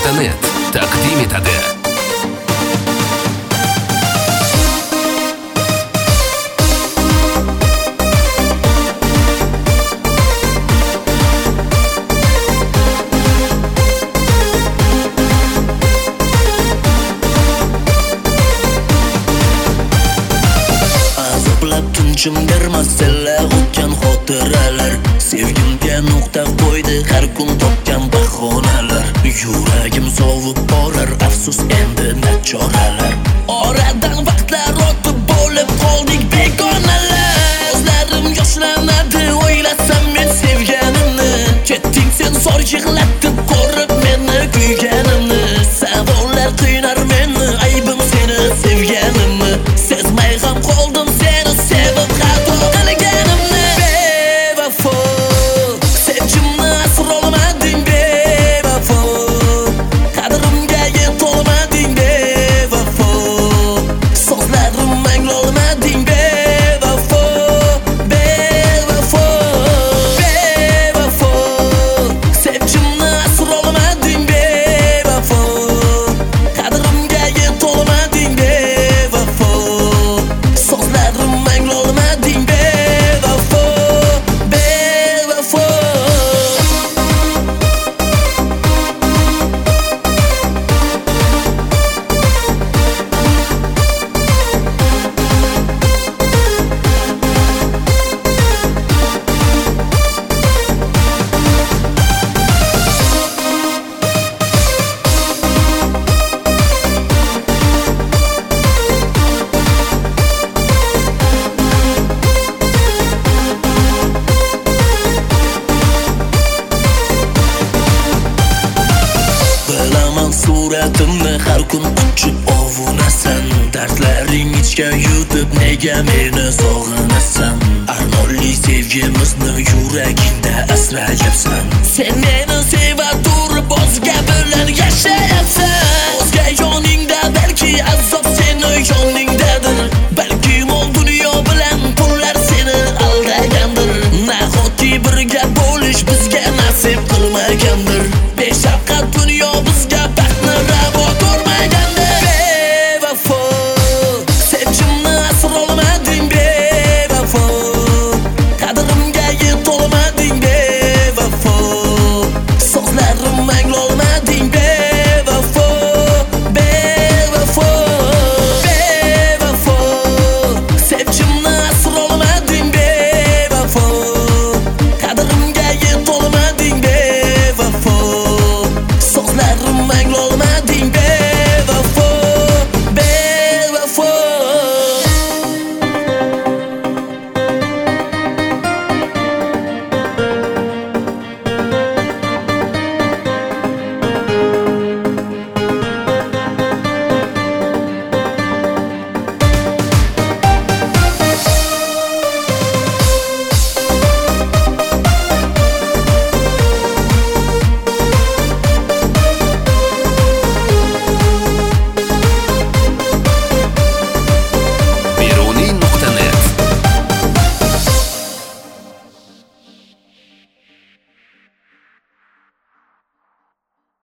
Music.net taqdim etadi. Tunchimdir masala o'tgan xotiralar, sevgimga nuqta qo'ydi har kun topgan bahonalar. Yuragim sovib borar, afsus endi nachoralar. Oradan vaqtlar o'tib bo'lib qoldik begonalar. Ko'zlarim yoshlanadi, o'ylasam men sevganimni. Ketding sen zor yig'latib ko'rib meni kuyganimni. Savollar qiynar meni, aybim seni sevganimni. Sezmay ham qoldim seni sevib xato qilganimni. Bevafo, sevgimni asrolmading bevafo. Qadrimga yetolmading bevafo. So'zlarim anglolmading bevafo. Bevafo, bevafo. Sevgimni asrolmading bevafo. Qadrimga yetolmading bevafo. So'zlarim anglolmading bevafo. Bevafo. Bilaman suratimni har kun ochib ovunasan. Dardlaring ichga yutib nega meni sog'inasan? Armonli sevgimizni yuragingda asrayapsan. Sen meni seva turib o'zga bilan yashayapsan.